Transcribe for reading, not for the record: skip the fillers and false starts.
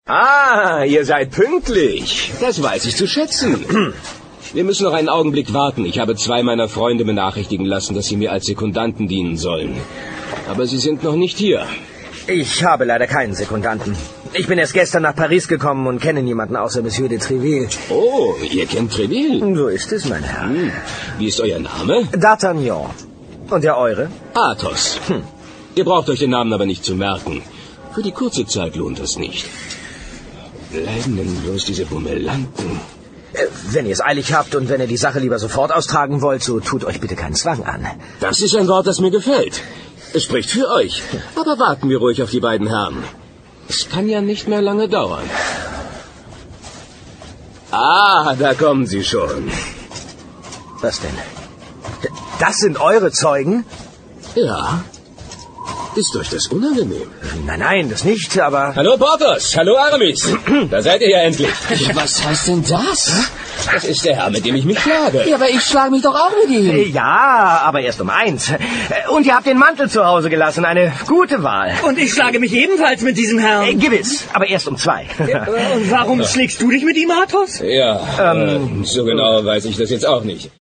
Ah, ihr seid pünktlich. Das weiß ich zu schätzen. Wir müssen noch einen Augenblick warten. Ich habe 2 meiner Freunde benachrichtigen lassen, dass sie mir als Sekundanten dienen sollen. Aber sie sind noch nicht hier. Ich habe leider keinen Sekundanten. Ich bin erst gestern nach Paris gekommen und kenne niemanden außer Monsieur de Treville. Oh, ihr kennt Treville? So ist es, mein Herr. Wie ist euer Name? D'Artagnan. Und der eure? Athos. Ihr braucht euch den Namen aber nicht zu merken. Für die kurze Zeit lohnt das nicht. Bleiben denn bloß diese Bummelanten? Wenn ihr es eilig habt und wenn ihr die Sache lieber sofort austragen wollt, so tut euch bitte keinen Zwang an. Das ist ein Wort, das mir gefällt. Es spricht für euch. Aber warten wir ruhig auf die beiden Herren. Es kann ja nicht mehr lange dauern. Ah, da kommen sie schon. Was denn? Das sind eure Zeugen? Ja. Ist euch das unangenehm? Nein, das nicht, aber... Hallo Porthos, hallo Aramis. Da seid ihr ja endlich. Was heißt denn das? Das ist der Herr, mit dem ich mich schlage. Ja, aber ich schlage mich doch auch mit ihm. Ja, aber erst um 1. Und ihr habt den Mantel zu Hause gelassen. Eine gute Wahl. Und ich schlage mich ebenfalls mit diesem Herrn. Gewiss, aber erst um 2. Und warum schlägst du dich mit ihm, Athos? Ja, so genau weiß ich das jetzt auch nicht.